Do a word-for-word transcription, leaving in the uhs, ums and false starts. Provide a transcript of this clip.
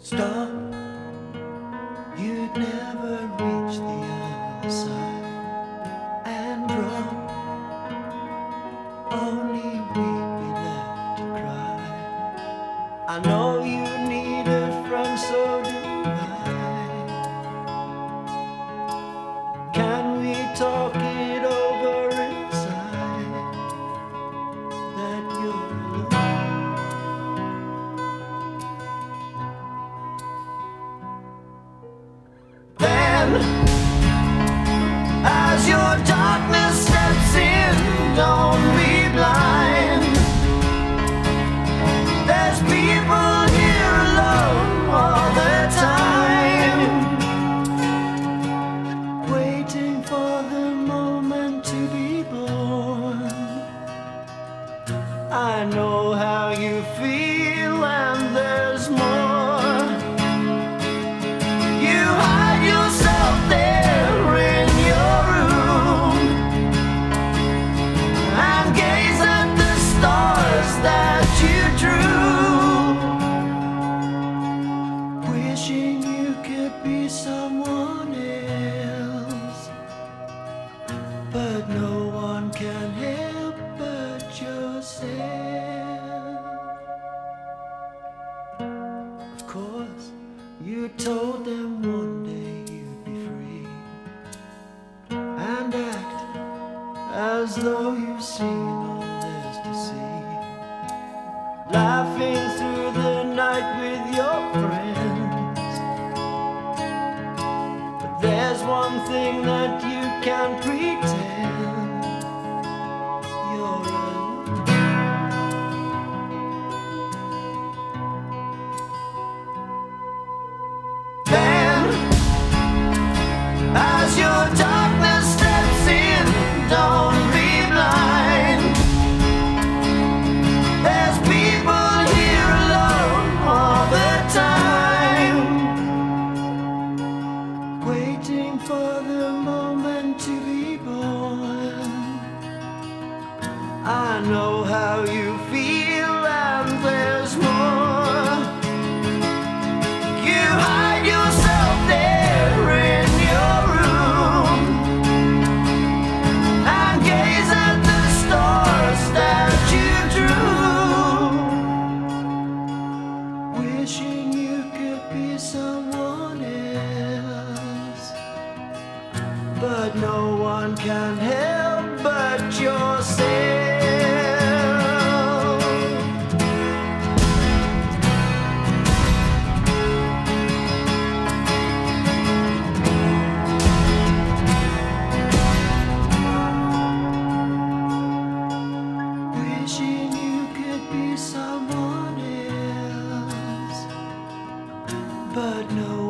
Stop, you'd never reach the other side. And drop, only we'd be left to cry. I know you need a friend, so do I. Can we talk it over inside? That you're alone. Then, as your darkness steps in, don't be blind. There's people here alone all the time, waiting for the moment to be born. I know how you feel, and there's more. You hide yourself there in your room and gaze at the stars that you drew, wishing you could be someone else, but no one can help but yourself. Of course, you told them one day you'd be free and act as though you've seen all there's to see, laughing through the night with your friends. But there's one thing that you can pretend: you're alone. Then, as your darkness steps in, don't be blind. There's people here alone all the time, waiting for the moment to be born. I know how you feel, and there's more. You hide yourself there in your room and gaze at the stars that you drew, wishing you could be someone else, but no one can help but yourself. Wishing you could be someone else, but no